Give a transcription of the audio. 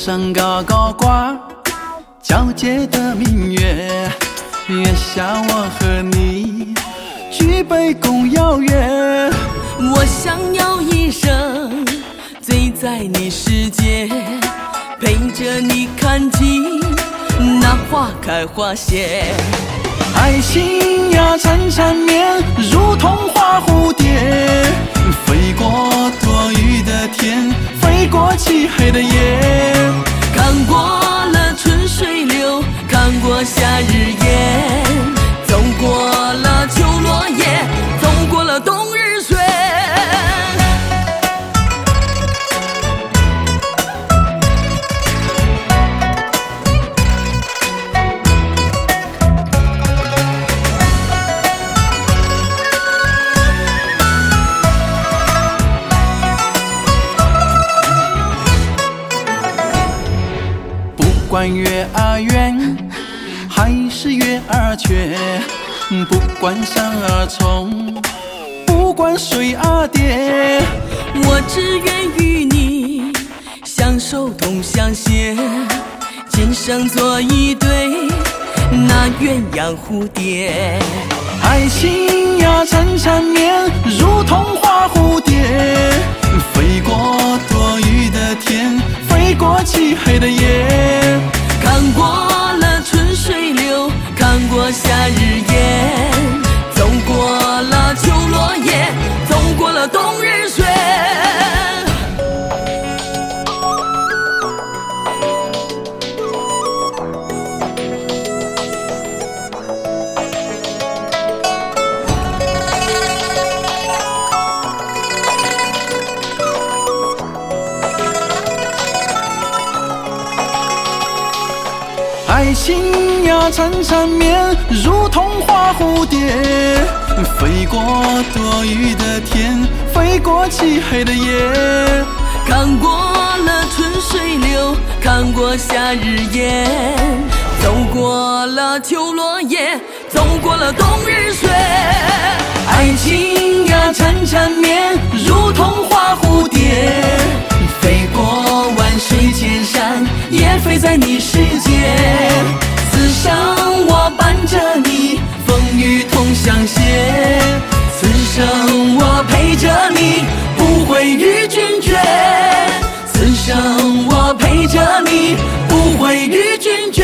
上高高挂，皎洁的明月，月下我和你举杯共邀月。 我想要一生醉在你世界，陪着你看尽那花开花谢。 爱情呀缠缠绵，如同花蝴蝶，飞过多雨的天，飞过漆黑的夜。 看过了春水流，看过夏日炎，走过了秋落叶，走过了冬日雪。 不管月儿圆还是月儿缺，不管山儿重，不管水儿叠， 我只愿与你相守同相携，今生做一对那鸳鸯蝴蝶。 爱情呀缠缠绵，如同花蝴蝶，飞过多雨的天，飞过漆黑的夜。 看过了春水流，看过夏日炎，走过了秋落叶，走过了冬日雪。 爱情呀缠缠绵，如同花蝴蝶，飞过多雨的天，飞过漆黑的夜。 看过了春水流，看过夏日炎，走过了秋落叶，走过了冬日雪。 爱情呀缠缠绵，如同花蝴蝶，飞过万水千山，也飞在你世界。此生我伴着你，风雨同相携。此生我陪着你，不会与君绝。此生我陪着你，不会与君绝。